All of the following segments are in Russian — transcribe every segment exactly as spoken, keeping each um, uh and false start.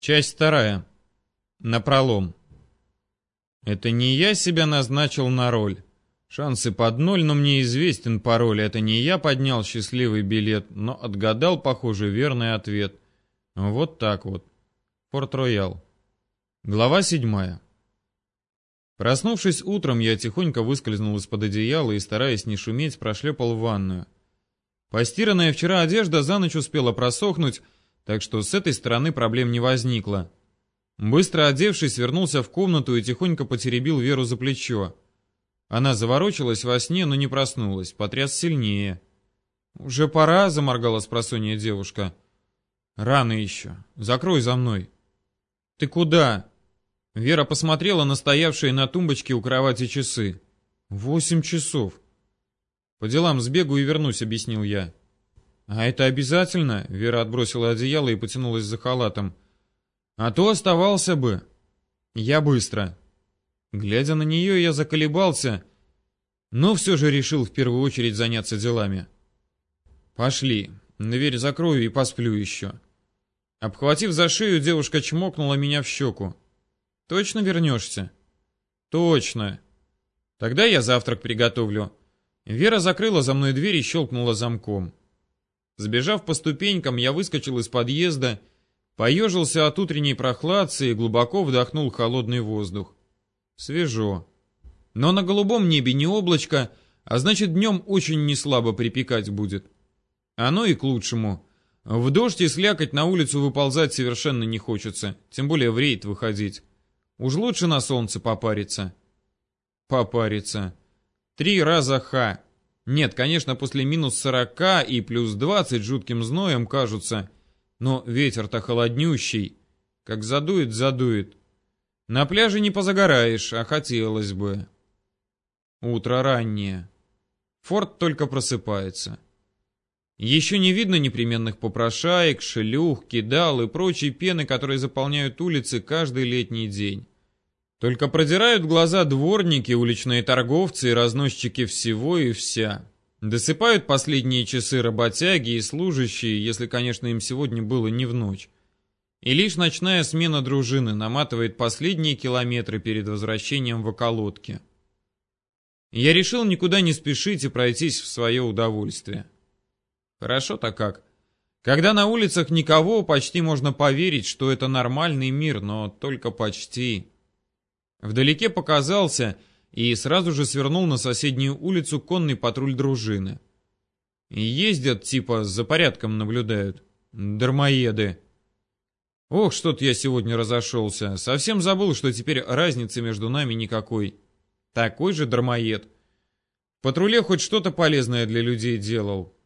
Часть вторая. Напролом. Это не я себя назначил на роль. Шансы под ноль, но мне известен пароль. Это не я поднял счастливый билет, но отгадал, похоже, верный ответ. Вот так вот. Порт-Роял. Глава седьмая. Проснувшись утром, я тихонько выскользнул из-под одеяла и, стараясь не шуметь, прошлепал в ванную. Постиранная вчера одежда за ночь успела просохнуть, так что с этой стороны проблем не возникло. Быстро одевшись, вернулся в комнату и тихонько потеребил Веру за плечо. Она заворочилась во сне, но не проснулась, потряс сильнее. «Уже пора», — заморгала спросонья девушка. «Рано еще. Закрой за мной». «Ты куда?» Вера посмотрела на стоявшие на тумбочке у кровати часы. «Восемь часов». «По делам сбегу и вернусь», — объяснил я. «А это обязательно?» — Вера отбросила одеяло и потянулась за халатом. «А то оставался бы». «Я быстро». Глядя на нее, я заколебался, но все же решил в первую очередь заняться делами. «Пошли. Дверь закрою и посплю еще». Обхватив за шею, девушка чмокнула меня в щеку. «Точно вернешься?» «Точно. Тогда я завтрак приготовлю». Вера закрыла за мной дверь и щелкнула замком. Сбежав по ступенькам, я выскочил из подъезда, поежился от утренней прохладцы и глубоко вдохнул холодный воздух. Свежо. Но на голубом небе не облачко, а значит, днем очень неслабо припекать будет. Оно и к лучшему. В дождь и слякоть на улицу выползать совершенно не хочется, тем более в рейд выходить. Уж лучше на солнце попариться. Попариться. Три раза ха. Нет, конечно, после минус сорока и плюс двадцать жутким зноем кажутся, но ветер-то холоднющий. Как задует, задует. На пляже не позагораешь, а хотелось бы. Утро раннее. Форт только просыпается. Еще не видно непременных попрошаек, шлюх, кидал и прочей пены, которые заполняют улицы каждый летний день. Только продирают глаза дворники, уличные торговцы и разносчики всего и вся. Досыпают последние часы работяги и служащие, если, конечно, им сегодня было не в ночь. И лишь ночная смена дружины наматывает последние километры перед возвращением в околотки. Я решил никуда не спешить и пройтись в свое удовольствие. Хорошо-то как. Когда на улицах никого, почти можно поверить, что это нормальный мир, но только почти. Вдалеке показался и сразу же свернул на соседнюю улицу конный патруль дружины. Ездят, типа, за порядком наблюдают. Дармоеды. Ох, что-то я сегодня разошелся. Совсем забыл, что теперь разницы между нами никакой. Такой же дармоед. В патруле хоть что-то полезное для людей делал.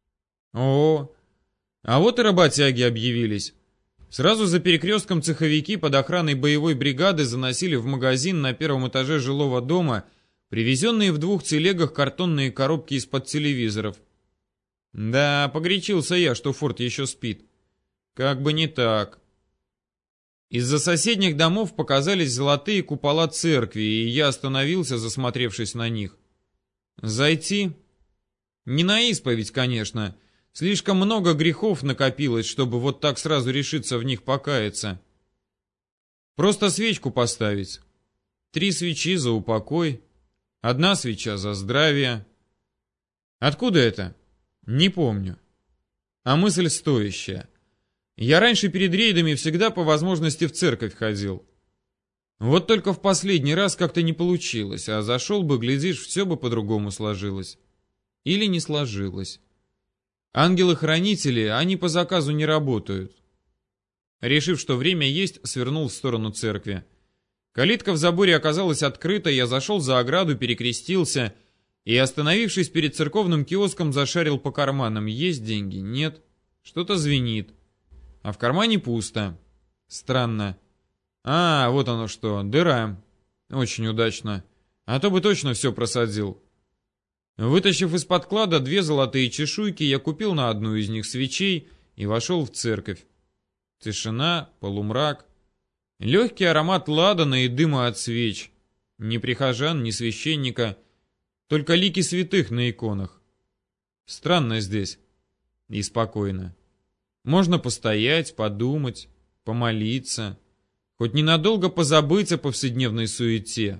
О, а вот и работяги объявились. Сразу за перекрестком цеховики под охраной боевой бригады заносили в магазин на первом этаже жилого дома привезенные в двух телегах картонные коробки из-под телевизоров. Да, погорячился я, что форт еще спит. Как бы не так. Из-за соседних домов показались золотые купола церкви, и я остановился, засмотревшись на них. Зайти? Не на исповедь, конечно. Слишком много грехов накопилось, чтобы вот так сразу решиться в них покаяться. Просто свечку поставить. Три свечи за упокой, одна свеча за здравие. Откуда это? Не помню. А мысль стоящая. Я раньше перед рейдами всегда по возможности в церковь ходил. Вот только в последний раз как-то не получилось, а зашел бы, глядишь, все бы по-другому сложилось. Или не сложилось. Ангелы-хранители, они по заказу не работают. Решив, что время есть, свернул в сторону церкви. Калитка в заборе оказалась открыта, я зашел за ограду, перекрестился и, остановившись перед церковным киоском, зашарил по карманам. Есть деньги? Нет. Что-то звенит. А в кармане пусто. Странно. А, вот оно что, дыра. Очень удачно. А то бы точно все просадил. Вытащив из подклада две золотые чешуйки, я купил на одну из них свечей и вошел в церковь. Тишина, полумрак. Легкий аромат ладана и дыма от свеч. Ни прихожан, ни священника. Только лики святых на иконах. Странно здесь. И спокойно. Можно постоять, подумать, помолиться, хоть ненадолго позабыть о повседневной суете.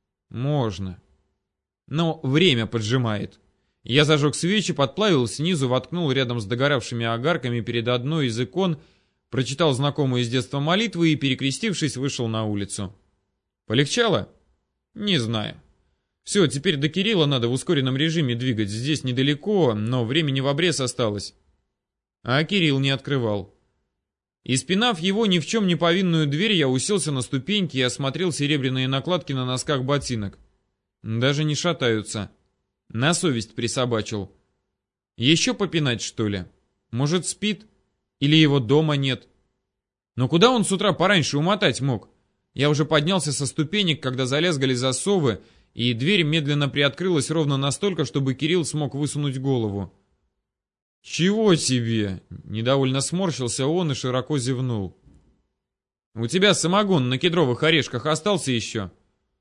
Можно. Но время поджимает. Я зажег свечи, подплавил снизу, воткнул рядом с догоравшими огарками перед одной из икон, прочитал знакомую с детства молитву и, перекрестившись, вышел на улицу. Полегчало? Не знаю. Все, теперь до Кирилла надо в ускоренном режиме двигать. Здесь недалеко, но времени в обрез осталось. А Кирилл не открывал. Испинав его ни в чем не повинную дверь, я уселся на ступеньки и осмотрел серебряные накладки на носках ботинок. Даже не шатаются. На совесть присобачил. Еще попинать, что ли? Может, спит? Или его дома нет? Но куда он с утра пораньше умотать мог? Я уже поднялся со ступенек, когда залязгали засовы, и дверь медленно приоткрылась ровно настолько, чтобы Кирилл смог высунуть голову. «Чего тебе?» — недовольно сморщился он и широко зевнул. «У тебя самогон на кедровых орешках остался еще?»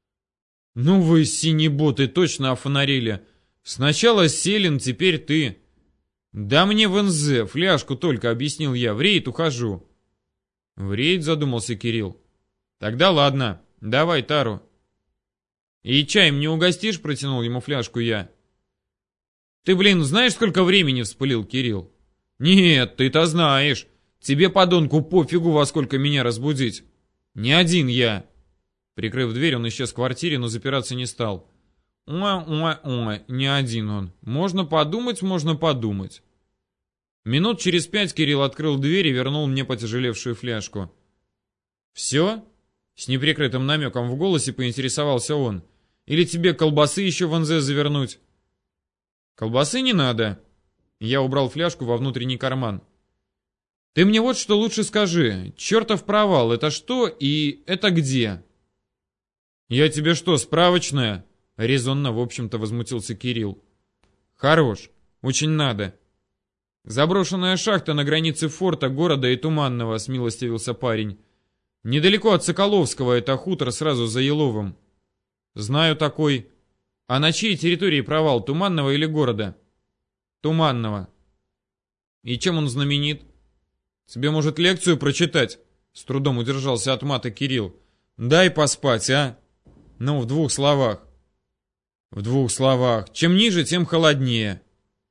«Ну вы, синеботы, точно офонарили. Сначала Селин, теперь ты». «Да мне в эн зэ, фляжку только», — объяснил я, — «в рейд ухожу». «В рейд?» — задумался Кирилл. «Тогда ладно, давай тару». «И чаем не угостишь?» — протянул ему фляжку я. «Ты, блин, знаешь, сколько времени?» — вспылил Кирилл. «Нет, ты-то знаешь. Тебе, подонку, пофигу, во сколько меня разбудить. Не один я». Прикрыв дверь, он исчез в квартире, но запираться не стал. «Уа-уа-уа, не один он. Можно подумать, можно подумать». Минут через пять Кирилл открыл дверь и вернул мне потяжелевшую фляжку. «Все?» — с неприкрытым намеком в голосе поинтересовался он. «Или тебе колбасы еще в эн зэ завернуть?» «Колбасы не надо». Я убрал фляжку во внутренний карман. «Ты мне вот что лучше скажи. Чертов провал, это что и это где?» «Я тебе что, справочная?» — резонно, в общем-то, возмутился Кирилл. «Хорош, очень надо». «Заброшенная шахта на границе форта, города и Туманного», — смилостивился парень. «Недалеко от Соколовского, это хутор сразу за Еловым». «Знаю такой. А на чьей территории провал, Туманного или города?» «Туманного». «И чем он знаменит?» «Тебе, может, лекцию прочитать?» С трудом удержался от мата Кирилл. «Дай поспать, а?» «Ну, в двух словах». «В двух словах. Чем ниже, тем холоднее».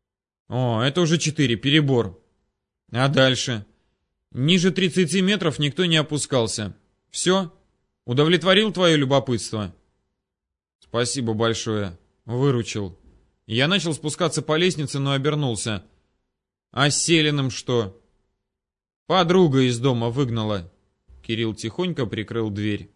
«О, это уже четыре, перебор». «А дальше?» «Ниже тридцати метров никто не опускался. Все? Удовлетворил твое любопытство?» «Спасибо большое. Выручил». Я начал спускаться по лестнице, но обернулся. «А с Селиным что?» «Подруга из дома выгнала». Кирилл тихонько прикрыл дверь.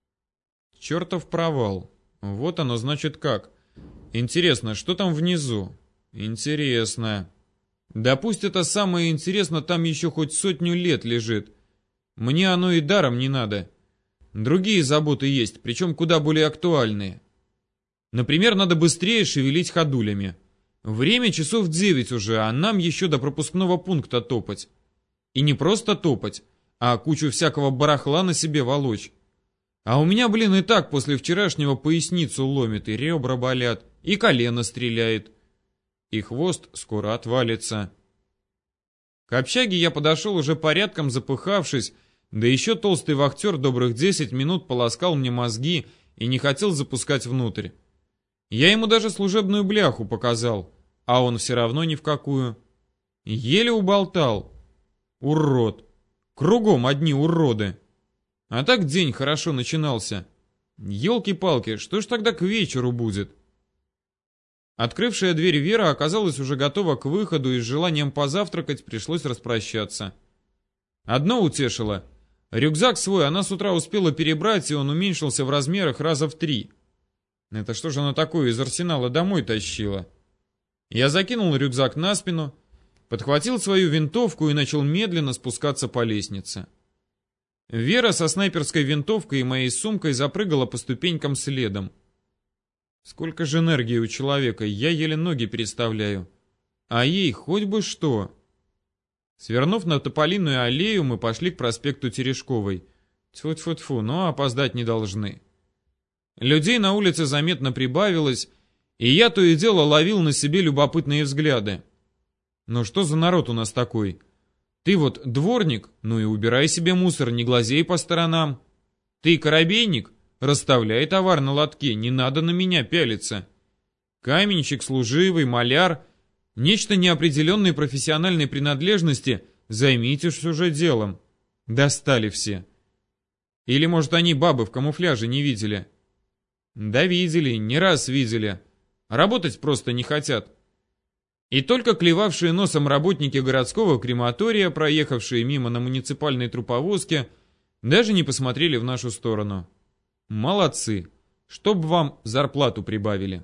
«Чертов провал. Вот оно, значит, как. Интересно, что там внизу? Интересно. Да пусть это самое интересно там еще хоть сотню лет лежит. Мне оно и даром не надо. Другие заботы есть, причем куда более актуальные. Например, надо быстрее шевелить ходулями. Время часов девять уже, а нам еще до пропускного пункта топать. И не просто топать, а кучу всякого барахла на себе волочь. А у меня, блин, и так после вчерашнего поясницу ломит, и ребра болят, и колено стреляет. И хвост скоро отвалится. К общаге я подошел уже порядком запыхавшись, да еще толстый вахтер добрых десять минут полоскал мне мозги и не хотел запускать внутрь. Я ему даже служебную бляху показал, а он все равно ни в какую. Еле уболтал. Урод. Кругом одни уроды. А так день хорошо начинался. Ёлки-палки, что ж тогда к вечеру будет? Открывшая дверь Вера оказалась уже готова к выходу, и с желанием позавтракать пришлось распрощаться. Одно утешило. Рюкзак свой она с утра успела перебрать, и он уменьшился в размерах раза в три. Это что же она такое из арсенала домой тащила? Я закинул рюкзак на спину, подхватил свою винтовку и начал медленно спускаться по лестнице. Вера со снайперской винтовкой и моей сумкой запрыгала по ступенькам следом. Сколько же энергии у человека, я еле ноги переставляю. А ей хоть бы что. Свернув на Тополиную аллею, мы пошли к проспекту Терешковой. Тьфу-тьфу-тьфу, но опоздать не должны. Людей на улице заметно прибавилось, и я то и дело ловил на себе любопытные взгляды. Ну что за народ у нас такой? Ты вот дворник, ну и убирай себе мусор, не глазей по сторонам. Ты корабейник, расставляй товар на лотке, не надо на меня пялиться. Каменщик, служивый, маляр, нечто неопределенной профессиональной принадлежности, займитесь уже делом. Достали все. Или, может, они бабы в камуфляже не видели? Да видели, не раз видели. Работать просто не хотят. И только клевавшие носом работники городского крематория, проехавшие мимо на муниципальной труповозке, даже не посмотрели в нашу сторону. Молодцы, чтоб вам зарплату прибавили.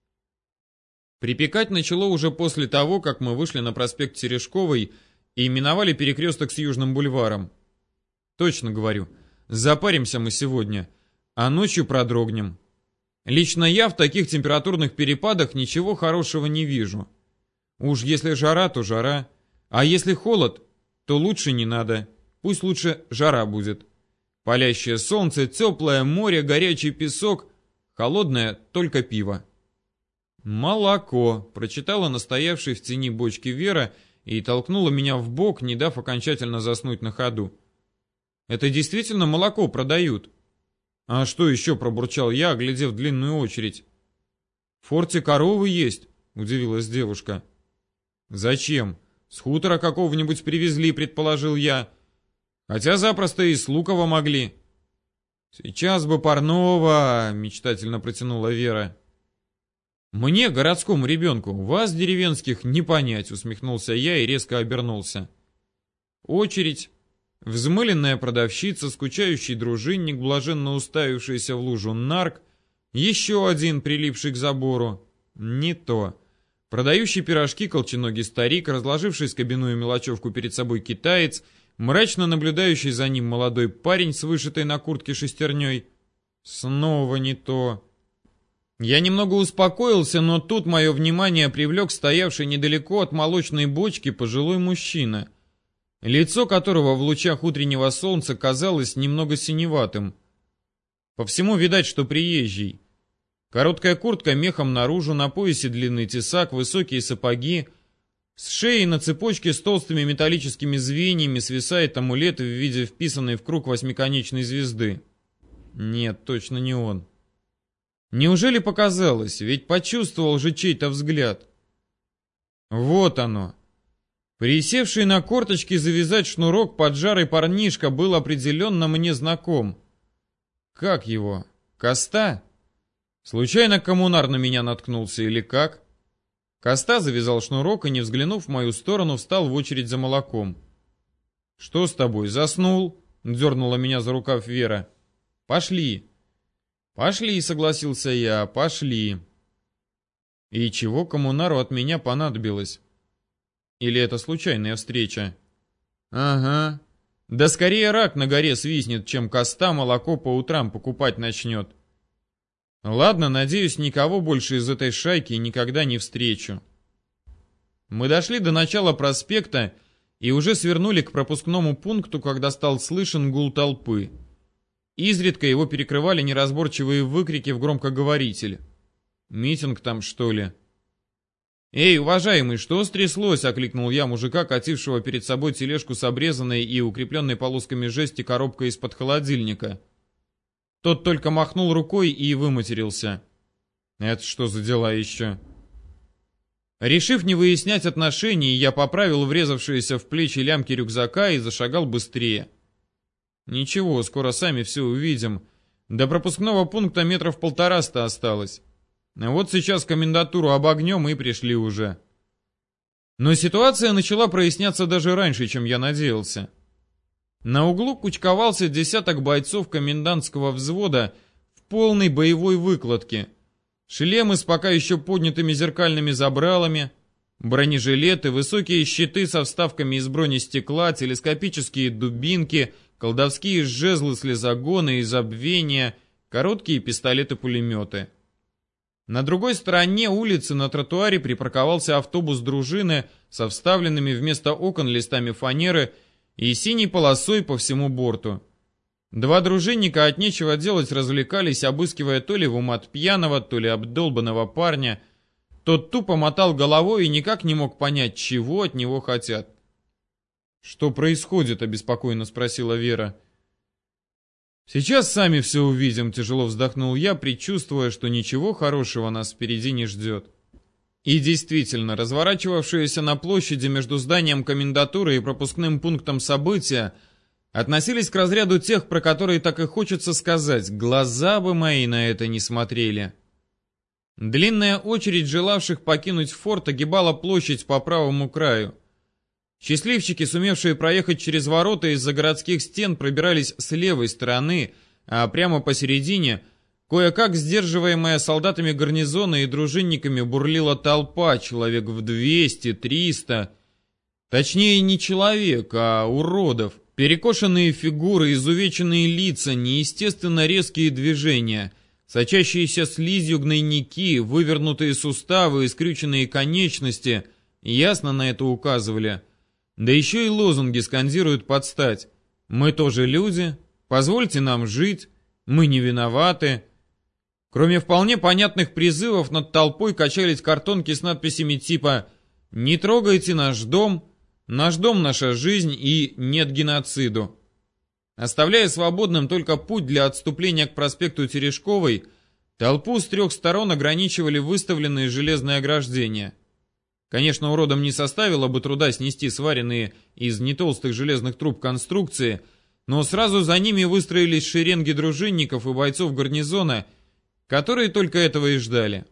Припекать начало уже после того, как мы вышли на проспект Терешковой и миновали перекресток с Южным бульваром. Точно говорю, запаримся мы сегодня, а ночью продрогнем. Лично я в таких температурных перепадах ничего хорошего не вижу. Уж если жара, то жара. А если холод, то лучше не надо. Пусть лучше жара будет. Палящее солнце, теплое море, горячий песок. Холодное только пиво. «Молоко», — прочитала настоявшей в тени бочки Вера и толкнула меня в бок, не дав окончательно заснуть на ходу. «Это действительно молоко продают?» «А что еще?» — пробурчал я, оглядев длинную очередь. «В форте коровы есть», — удивилась девушка. «Зачем? С хутора какого-нибудь привезли», — предположил я. «Хотя запросто и с Лукова могли». «Сейчас бы парного», — мечтательно протянула Вера. «Мне, городскому ребенку, вас, деревенских, не понять», — усмехнулся я и резко обернулся. Очередь, взмыленная продавщица, скучающий дружинник, блаженно уставившийся в лужу нарк, еще один, прилипший к забору. Не то. Продающий пирожки колченогий старик, разложивший скобяную мелочевку перед собой китаец, мрачно наблюдающий за ним молодой парень с вышитой на куртке шестерней. Снова не то. Я немного успокоился, но тут мое внимание привлек стоявший недалеко от молочной бочки пожилой мужчина, лицо которого в лучах утреннего солнца казалось немного синеватым. По всему видать, что приезжий. Короткая куртка мехом наружу, на поясе длинный тесак, высокие сапоги. С шеи на цепочке с толстыми металлическими звеньями свисает амулет в виде вписанной в круг восьмиконечной звезды. Нет, точно не он. Неужели показалось? Ведь почувствовал же чей-то взгляд. Вот оно. Присевший на корточки завязать шнурок поджарый парнишка был определенно мне знаком. Как его? Коста? Случайно коммунар на меня наткнулся или как? Коста завязал шнурок и, не взглянув в мою сторону, встал в очередь за молоком. «Что с тобой, заснул?» — дернула меня за рукав Вера. «Пошли». «Пошли», — согласился я, — «пошли». И чего коммунару от меня понадобилось? Или это случайная встреча? Ага. Да скорее рак на горе свистнет, чем Коста молоко по утрам покупать начнет. Ладно, надеюсь, никого больше из этой шайки никогда не встречу. Мы дошли до начала проспекта и уже свернули к пропускному пункту, когда стал слышен гул толпы. Изредка его перекрывали неразборчивые выкрики в громкоговоритель. Митинг там, что ли? «Эй, уважаемый, что стряслось?» — окликнул я мужика, катившего перед собой тележку с обрезанной и укрепленной полосками жести коробкой из-под холодильника. Тот только махнул рукой и выматерился. «Это что за дела еще?» Решив не выяснять отношений, я поправил врезавшиеся в плечи лямки рюкзака и зашагал быстрее. «Ничего, скоро сами все увидим. До пропускного пункта метров полтораста осталось. Вот сейчас комендатуру обогнем и пришли уже». Но ситуация начала проясняться даже раньше, чем я надеялся. На углу кучковался десяток бойцов комендантского взвода в полной боевой выкладке. Шлемы с пока еще поднятыми зеркальными забралами, бронежилеты, высокие щиты со вставками из бронестекла, телескопические дубинки, колдовские жезлы слезогона и забвения, короткие пистолеты-пулеметы. На другой стороне улицы на тротуаре припарковался автобус дружины со вставленными вместо окон листами фанеры и синей полосой по всему борту. Два дружинника от нечего делать развлекались, обыскивая то ли в умат пьяного, то ли обдолбанного парня. Тот тупо мотал головой и никак не мог понять, чего от него хотят. «Что происходит?» — обеспокоенно спросила Вера. «Сейчас сами все увидим», — тяжело вздохнул я, предчувствуя, что ничего хорошего нас впереди не ждет. И действительно, разворачивавшиеся на площади между зданием комендатуры и пропускным пунктом события относились к разряду тех, про которые так и хочется сказать: глаза бы мои на это не смотрели. Длинная очередь желавших покинуть форт огибала площадь по правому краю. Счастливчики, сумевшие проехать через ворота из-за городских стен, пробирались с левой стороны, а прямо посередине, кое-как сдерживаемая солдатами гарнизона и дружинниками, бурлила толпа, человек в двести-триста. Точнее, не человек, а уродов. Перекошенные фигуры, изувеченные лица, неестественно резкие движения, сочащиеся слизью гнойники, вывернутые суставы и скрюченные конечности ясно на это указывали. Да еще и лозунги скандируют под стать: «Мы тоже люди», «Позвольте нам жить», «Мы не виноваты». Кроме вполне понятных призывов, над толпой качались картонки с надписями типа «Не трогайте наш дом», «Наш дом – наша жизнь» и «Нет геноциду». Оставляя свободным только путь для отступления к проспекту Терешковой, толпу с трех сторон ограничивали выставленные железные ограждения. Конечно, уродам не составило бы труда снести сваренные из нетолстых железных труб конструкции, но сразу за ними выстроились шеренги дружинников и бойцов гарнизона, которые только этого и ждали.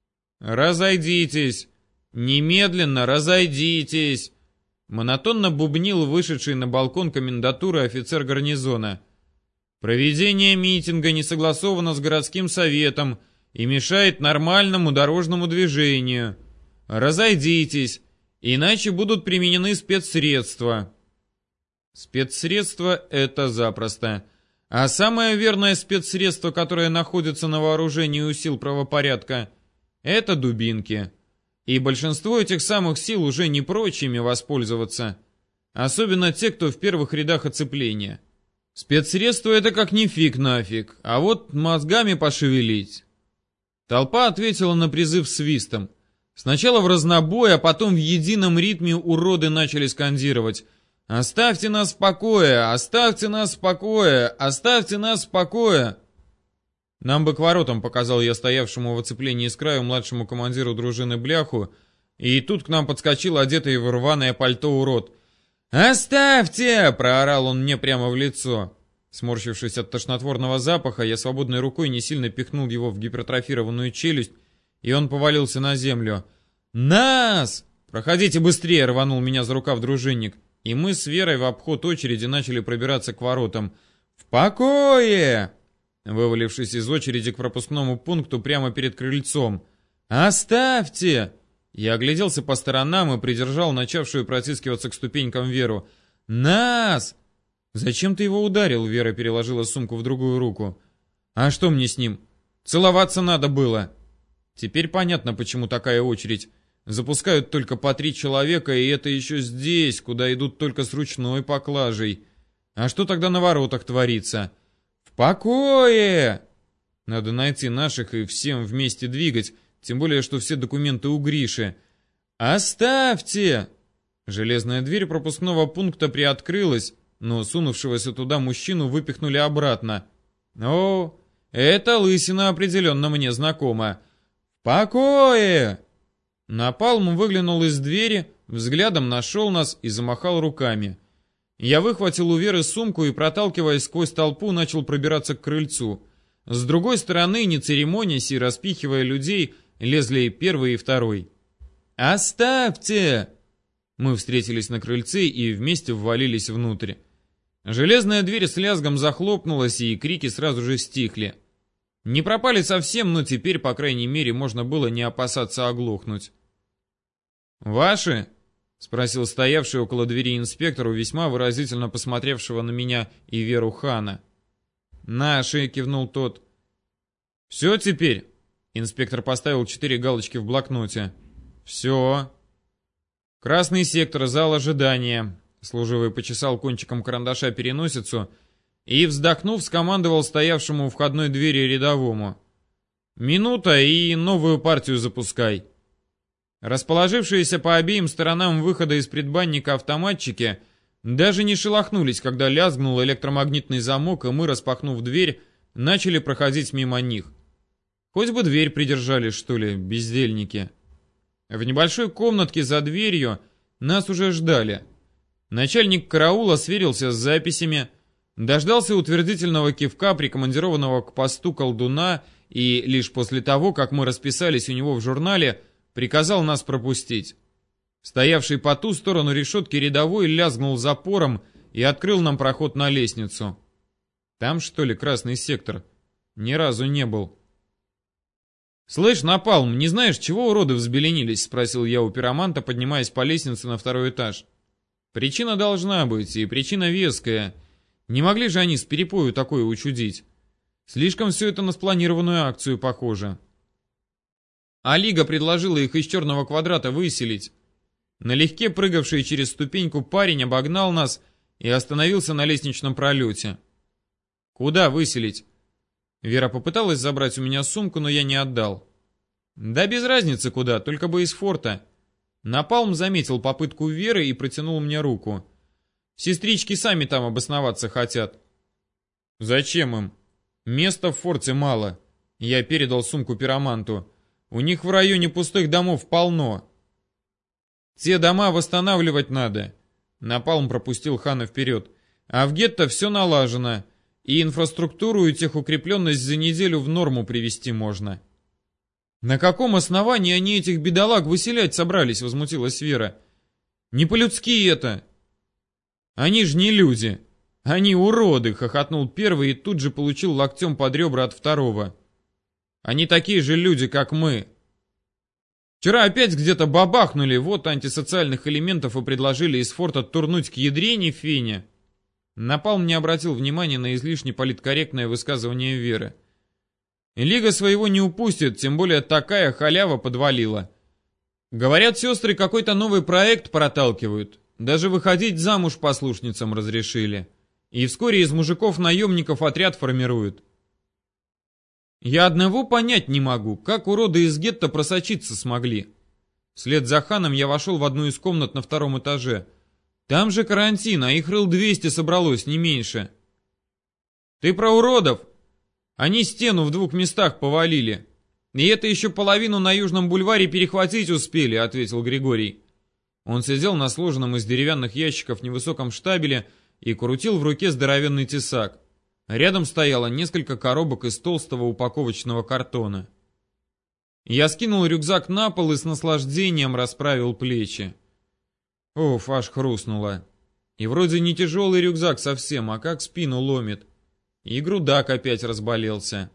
«Разойдитесь! Немедленно разойдитесь!» Монотонно бубнил вышедший на балкон комендатуры офицер гарнизона. «Проведение митинга не согласовано с городским советом и мешает нормальному дорожному движению. Разойдитесь, иначе будут применены спецсредства». Спецсредства — это запросто. А самое верное спецсредство, которое находится на вооружении у сил правопорядка, это дубинки. И большинство этих самых сил уже не прочь ими воспользоваться. Особенно те, кто в первых рядах оцепления. Спецсредство — это как ни фиг нафиг, а вот мозгами пошевелить. Толпа ответила на призыв свистом. Сначала в разнобой, а потом в едином ритме уроды начали скандировать: «Оставьте нас в покое! Оставьте нас в покое! Оставьте нас в покое!» «Нам бы к воротам», — показал я стоявшему в оцеплении с краю младшему командиру дружины бляху, и тут к нам подскочил одетый в рваное пальто урод. «Оставьте!» — проорал он мне прямо в лицо. Сморщившись от тошнотворного запаха, я свободной рукой не сильно пихнул его в гипертрофированную челюсть, и он повалился на землю. «Нас! Проходите быстрее!» — рванул меня за рукав дружинник, и мы с Верой в обход очереди начали пробираться к воротам. «В покое!» Вывалившись из очереди к пропускному пункту прямо перед крыльцом. «Оставьте!» Я огляделся по сторонам и придержал начавшую протискиваться к ступенькам Веру. «Нас!» «Зачем ты его ударил?» Вера переложила сумку в другую руку. «А что мне с ним? Целоваться надо было!» Теперь понятно, почему такая очередь. Запускают только по три человека, и это еще здесь, куда идут только с ручной поклажей. А что тогда на воротах творится? «В покое!» Надо найти наших и всем вместе двигать, тем более, что все документы у Гриши. «Оставьте!» Железная дверь пропускного пункта приоткрылась, но сунувшегося туда мужчину выпихнули обратно. «О, эта лысина определенно мне знакома!» «В покое!» Напалм выглянул из двери, взглядом нашел нас и замахал руками. Я выхватил у Веры сумку и, проталкиваясь сквозь толпу, начал пробираться к крыльцу. С другой стороны, не церемонясь и распихивая людей, лезли первый и второй. «Оставьте!» Мы встретились на крыльце и вместе ввалились внутрь. Железная дверь с лязгом захлопнулась, и крики сразу же стихли. Не пропали совсем, но теперь, по крайней мере, можно было не опасаться оглохнуть. «Ваши?» — спросил стоявший около двери инспектору, весьма выразительно посмотревшего на меня и Веру Хана. «Наши!» — кивнул тот. «Все теперь?» — инспектор поставил четыре галочки в блокноте. «Все!» «Красный сектор, зал ожидания!» Служивый почесал кончиком карандаша переносицу и, вздохнув, скомандовал стоявшему у входной двери рядовому: «Минута и новую партию запускай». Расположившиеся по обеим сторонам выхода из предбанника автоматчики Даже не шелохнулись, когда лязгнул электромагнитный замок, и мы, распахнув дверь, начали проходить мимо них. Хоть бы дверь придержали, что ли, бездельники. В небольшой комнатке за дверью нас уже ждали. Начальник караула сверился с записями, дождался утвердительного кивка прикомандированного к посту колдуна и лишь после того, как мы расписались у него в журнале, приказал нас пропустить. Стоявший по ту сторону решетки рядовой лязгнул запором и открыл нам проход на лестницу. Там, что ли, красный сектор? Ни разу не был. «Слышь, Напалм, не знаешь, чего уроды взбеленились?» — спросил я у пироманта, поднимаясь по лестнице на второй этаж. «Причина должна быть, и причина веская. Не могли же они с перепою такое учудить? Слишком все это на спланированную акцию похоже. А Лига предложила их из черного квадрата выселить. Налегке прыгавший через ступеньку парень обогнал нас и остановился на лестничном пролете. «Куда выселить?» Вера попыталась забрать у меня сумку, но я не отдал. «Да без разницы куда, только бы из форта». Напалм заметил попытку Веры и протянул мне руку. «Сестрички сами там обосноваться хотят». «Зачем им? Места в форте мало». Я передал сумку пироманту. «У них в районе пустых домов полно». «Те дома восстанавливать надо». Напалм пропустил Хана вперед. «А в гетто все налажено. И инфраструктуру и техукрепленность за неделю в норму привести можно». «На каком основании они этих бедолаг выселять собрались?» — возмутилась Вера. «Не по-людски это». «Они ж не люди. Они уроды!» — хохотнул первый и тут же получил локтем под ребра от второго. «Они такие же люди, как мы. Вчера опять где-то бабахнули, вот антисоциальных элементов и предложили из форта турнуть к ядрене фене». Напалм не обратил внимания на излишне политкорректное высказывание Веры. «Лига своего не упустит, тем более такая халява подвалила. Говорят, сестры какой-то новый проект проталкивают. Даже выходить замуж послушницам разрешили. И вскоре из мужиков-наемников отряд формируют. Я одного понять не могу, как уроды из гетто просочиться смогли». Вслед за Ханом я вошел в одну из комнат на втором этаже. Там же карантин, а их рыл двести собралось, не меньше. «Ты про уродов? Они стену в двух местах повалили. И это еще половину на Южном бульваре перехватить успели», — ответил Григорий. Он сидел на сложенном из деревянных ящиков невысоком штабеле и крутил в руке здоровенный тесак. Рядом стояло несколько коробок из толстого упаковочного картона. Я скинул рюкзак на пол и с наслаждением расправил плечи. Оф, аж хрустнуло. И вроде не тяжелый рюкзак совсем, а как спину ломит. И грудак опять разболелся.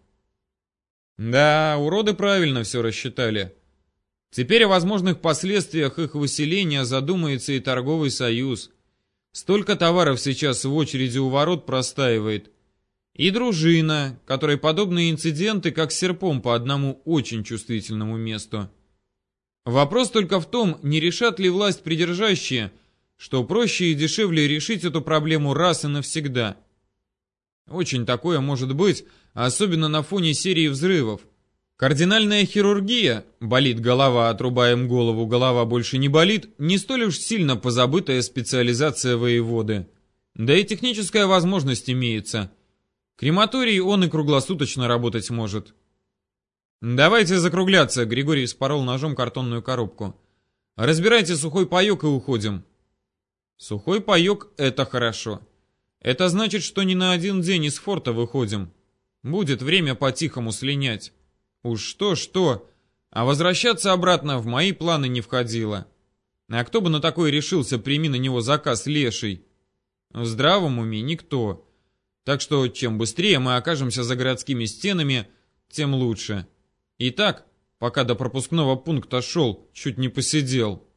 Да, уроды правильно все рассчитали. Теперь о возможных последствиях их выселения задумается и торговый союз. Столько товаров сейчас в очереди у ворот простаивает. И дружина, которой подобные инциденты как серпом по одному очень чувствительному месту. Вопрос только в том, не решат ли власть придержащие, что проще и дешевле решить эту проблему раз и навсегда. Очень такое может быть, особенно на фоне серии взрывов. Кардинальная хирургия, болит голова, отрубаем голову, голова больше не болит, не столь уж сильно позабытая специализация воеводы. Да и техническая возможность имеется. Крематорий он и круглосуточно работать может. «Давайте закругляться», — Григорий спорол ножом картонную коробку. «Разбирайте сухой паек и уходим». «Сухой паек — это хорошо. Это значит, что не на один день из форта выходим. Будет время по-тихому слинять. Уж что-что, а возвращаться обратно в мои планы не входило. А кто бы на такое решился, прими на него заказ леший? В здравом уме никто. Так что чем быстрее мы окажемся за городскими стенами, тем лучше. И так, пока до пропускного пункта шел, чуть не посидел».